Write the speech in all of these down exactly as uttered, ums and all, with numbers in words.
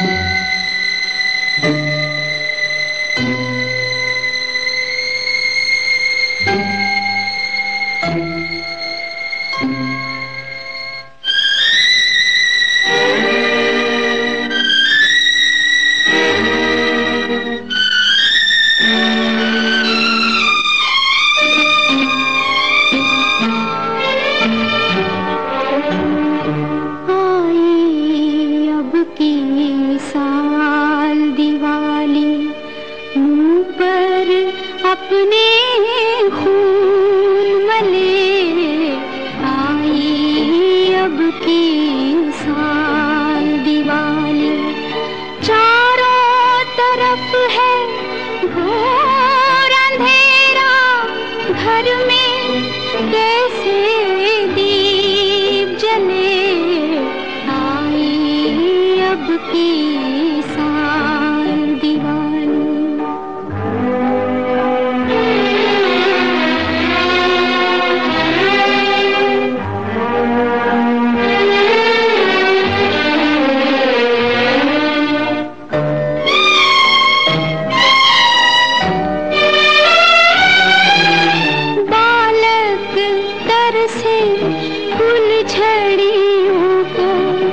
अपने खून मले आई अब की साल दिवाली। चारों तरफ है घोर अंधेरा, घर में कैसे दीप जले आई अब की साल दिवाली। से फुलझड़ियों को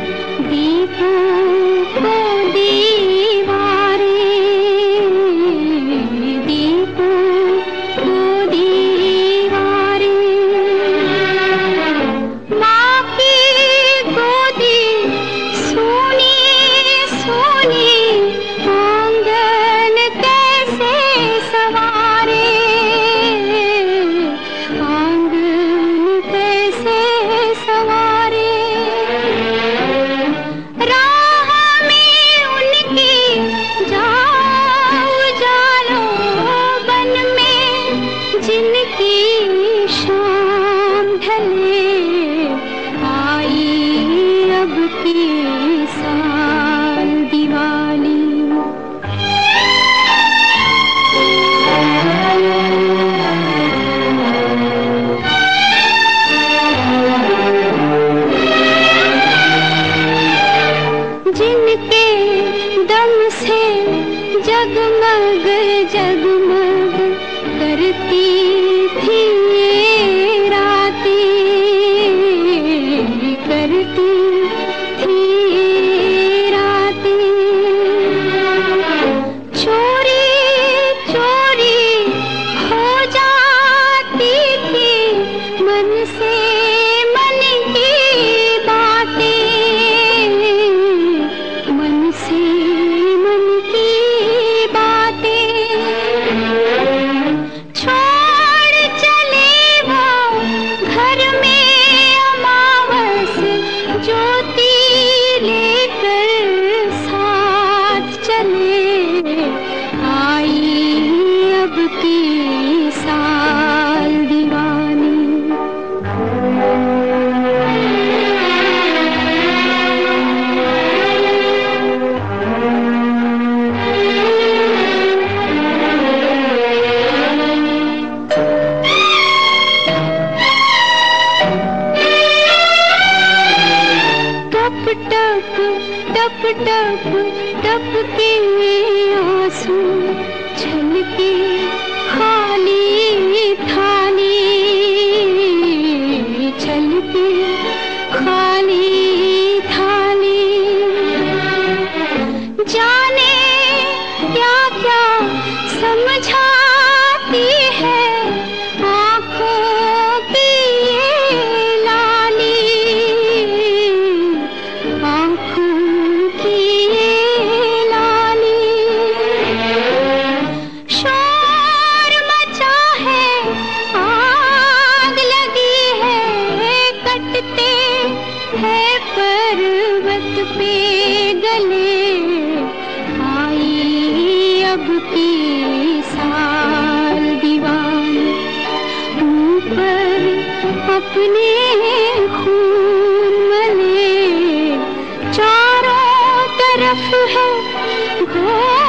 दीपों को दीवारें, दीपों को दीवारें। माँ की गोदी सोनी सोनी, आंगन कैसे सवारे, सवारे। राह में उनकी जाओ जालो, बन में जिनकी शाम ढले आई अब की साल दिवाली। जिनके दम से जगमग जगमग करती थी ये रातें, करती थी ये रातें। चोरी चोरी हो जाती थी मन से मन की बातें, मन से मन की बातें। छोड़ चले वो घर में अमावस, ज्योति लेकर साथ चले आई अब की साल दिवाली। टप टप टप टप के आंसू छलके खाली थाली, छलके खाली थाली। जाने क्या क्या समझाती है आँखों की ये लाली, आँखों की ये लाली। शोर मचा है, आग लगी है, कटते हैं पर्वत पे गले आई अब की साल दिवाली। ऊपर अपने खून मले, चारों तरफ है घोर